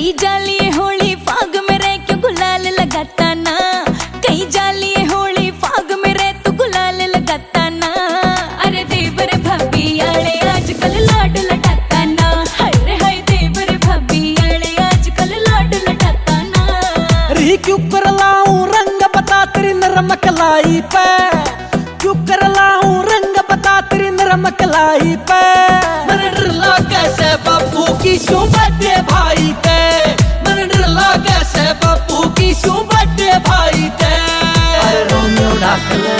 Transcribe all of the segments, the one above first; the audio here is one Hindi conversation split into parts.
कई जालिए होली फाग में रह क्यों गुलाल लगाता ना, कई जालिए होली फाग में रह तू गुलाल लगाता ना। अरे देवर भाभी आले आजकल लाड लटाता ना, हाय देवर भाभी आले आजकल लाड लटाता ना। री क्यों कर लाऊं रंग बता तेरी नरम कलाई पे, क्यों कर लाऊं रंग बता तेरी नरम कलाई पे। मन डरला कैसे बापू की शू बड़े भाई ते, मन डरला कैसे बापू की शू बड़े भाई ते। अरे रोमियो ढाक ले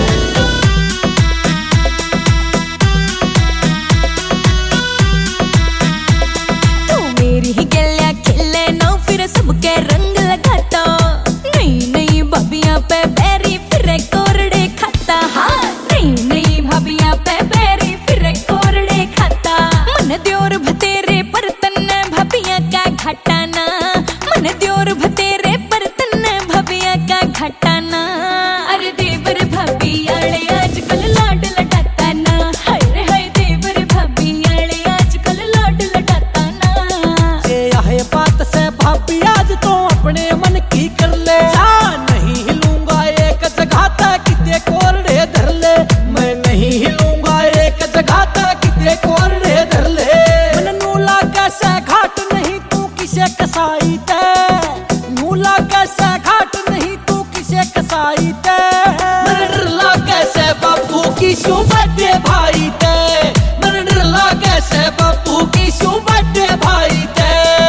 तू मेरी ही गलियां खिले ना फिर सबके रंग लगाता। नहीं भाभियां पे बैरी फिर कोरड़े खाता। हाँ नहीं भाभियां पे बैरी फिर कोरड़े खाता। मन द्योर भतेरे पर तन्ने भाभियां का घटाना, मन द्योर भतेरे पर तन्ने भाभियां का घटाना। अरे देवर भाभी आले आजकल लाड लटाता ना, हाय देवर भाभी आले आजकल लाड लटाता ना। ये आहे बात से भाभी आज तो अपने मन की कर ले, नहीं हिलूंगा एक जगह तक किते कोरड़े धर ले। मैं नहीं हिलूंगा एक जगह तक किते कोरड़े धर ले। मन नूला कैसे घाट नहीं तू किसे कसाई ते, नूला कैसे घाट नहीं तू किसे कसाई ते। मन डरला कैसे बापू की शू बड़े भाई ते, मन डरला कैसे बापू की शू बड़े भाई ते।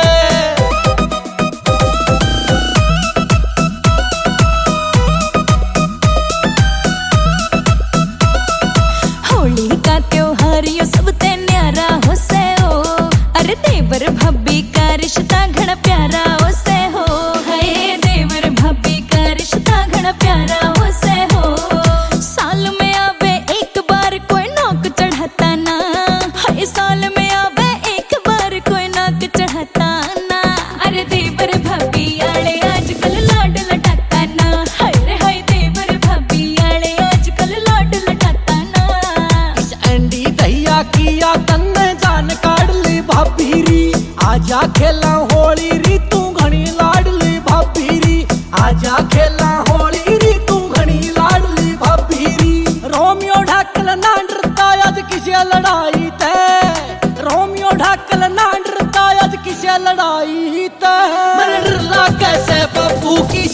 होली का त्योहार यो सबते न्यारा हो से हो। अरे देवर भाभी का रिश्ता घना प्यारा हो से हो। हाय देवर भाभी का रिश्ता घना प्यारा हो से हो। साल में आवे एक बार कोई नौक चढ़ाता ना, हाय साल में आवे एक बार कोई नौक चढ़ाता ना। अरे देवर भाभी आले आजकल लाड लटाता ना, हाय देवर भाभी आले आजकल लाड लटाता ना। इस एंडी दहिया किया तन्ने जान काढ़ ली भाभी री। आजा खेला होली री तू घनी लाडली भाभी री, आजा खेला होली री तू घनी लाडली भाभी री। रोमियो ढाकल ना डरता आज किसे लड़ाई ते, रोमियो ढाकल ना डरता आज किसे लड़ाई ते। मन डरला कैसे बापू की